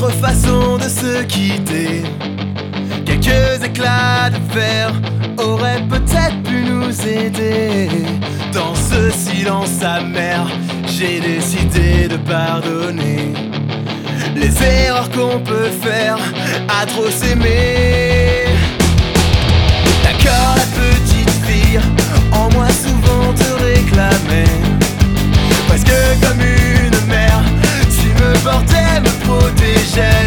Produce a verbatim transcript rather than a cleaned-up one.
D'autres façons de se quitter, quelques éclats de verre auraient peut-être pu nous aider. Dans ce silence amer, j'ai décidé de pardonner les erreurs qu'on peut faire à trop s'aimer. D'accord, la petite fille en moi souvent te réclamait, presque comme une mère, tu me portais, me protégeais.